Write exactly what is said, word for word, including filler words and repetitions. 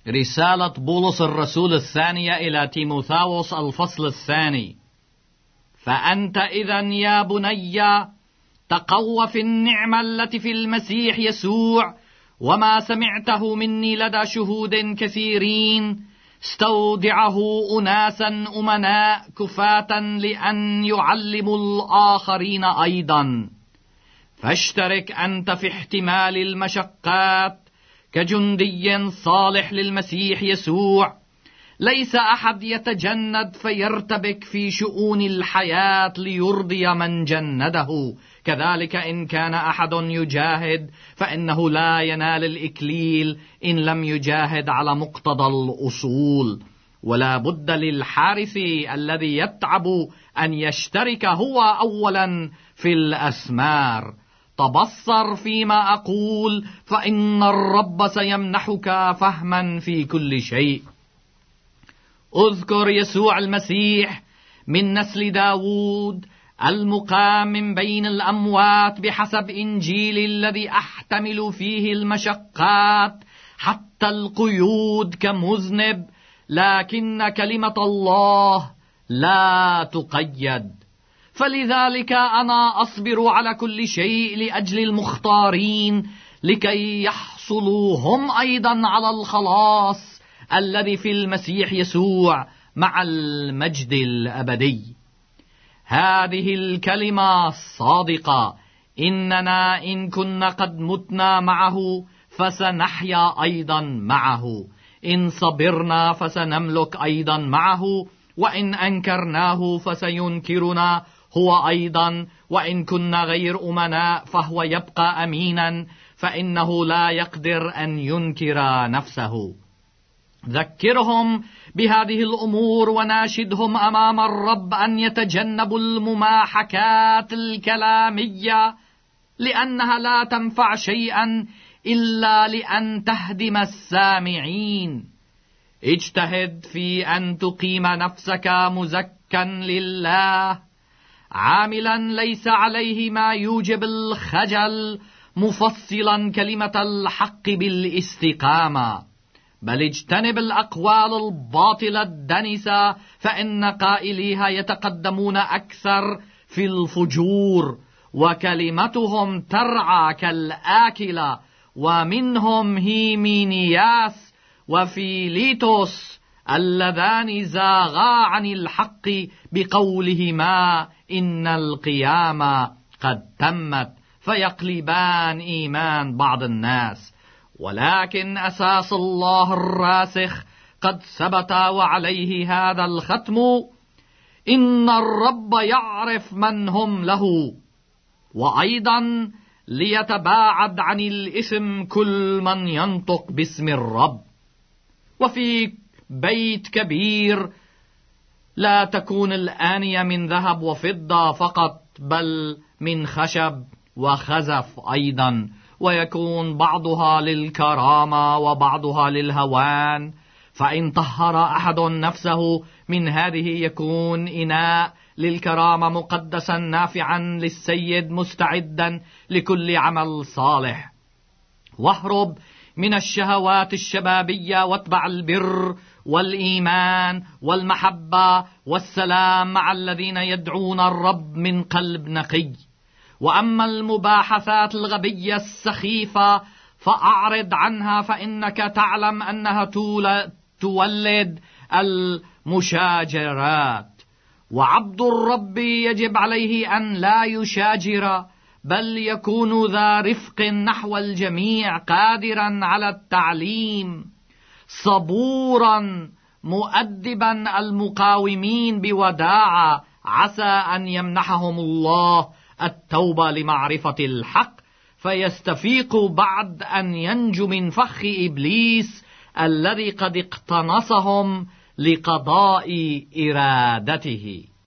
رسالة بولس الرسول الثانية إلى تيموثاوس الفصل الثاني. فأنت إذن يا بني تقوى في النعمة التي في المسيح يسوع، وما سمعته مني لدى شهود كثيرين استودعه أناسا أمناء كفاة لأن يعلموا الآخرين أيضا. فاشترك أنت في احتمال المشقات كجندي صالح للمسيح يسوع. ليس أحد يتجند فيرتبك في شؤون الحياة ليرضي من جنده، كذلك إن كان أحد يجاهد فإنه لا ينال الإكليل إن لم يجاهد على مقتضى الأصول. ولا بد للحارس الذي يتعب أن يشترك هو أولا في الأثمار. تبصر فيما أقول، فإن الرب سيمنحك فهما في كل شيء. اذكر يسوع المسيح من نسل داود المقام من بين الأموات بحسب إنجيل الذي أحتمل فيه المشقات حتى القيود كمذنب، لكن كلمة الله لا تقيد. فلذلك أنا أصبر على كل شيء لأجل المختارين، لكي يحصلوا هم أيضا على الخلاص الذي في المسيح يسوع مع المجد الأبدي. هذه الكلمة الصادقة، إننا إن كنا قد متنا معه فسنحيا أيضا معه، إن صبرنا فسنملك أيضا معه، وإن أنكرناه فسينكرنا هو أيضا، وإن كنا غير أمناء فهو يبقى أمينا، فإنه لا يقدر أن ينكر نفسه. ذكرهم بهذه الأمور وناشدهم أمام الرب أن يتجنبوا المماحكات الكلامية، لأنها لا تنفع شيئا إلا لأن تهدم السامعين. اجتهد في أن تقيم نفسك مزكا لله، عاملا ليس عليه ما يوجب الخجل، مفصلا كلمة الحق بالاستقامة. بل اجتنب الأقوال الباطلة الدنسة، فإن قائليها يتقدمون أكثر في الفجور، وكلمتهم ترعى كالآكلة. ومنهم هيمينياس وفيليتوس اللذان زاغا عن الحق بقولهما إن القيامة قد تمت، فيقلبان إيمان بعض الناس. ولكن أساس الله الراسخ قد ثبت، وعليه هذا الختم: إن الرب يعرف من هم له، وأيضا ليتباعد عن الإثم كل من ينطق باسم الرب. وفي بيت كبير لا تكون الآنية من ذهب وفضة فقط، بل من خشب وخزف أيضا، ويكون بعضها للكرامة وبعضها للهوان. فإن طهر أحد نفسه من هذه يكون إناء للكرامة مقدسا نافعا للسيد مستعدا لكل عمل صالح. واهرب من الشهوات الشبابية واتبع البر والإيمان والمحبة والسلام مع الذين يدعون الرب من قلب نقي. وأما المباحثات الغبية السخيفة فأعرض عنها، فإنك تعلم أنها تولد المشاجرات. وعبد الرب يجب عليه أن لا يشاجر، بل يكون ذا رفق نحو الجميع، قادرا على التعليم، صبورا مؤدبا المقاومين بوداعة، عسى أن يمنحهم الله التوبة لمعرفة الحق، فيستفيقوا بعد أن ينجوا من فخ إبليس الذي قد اقتنصهم لقضاء إرادته.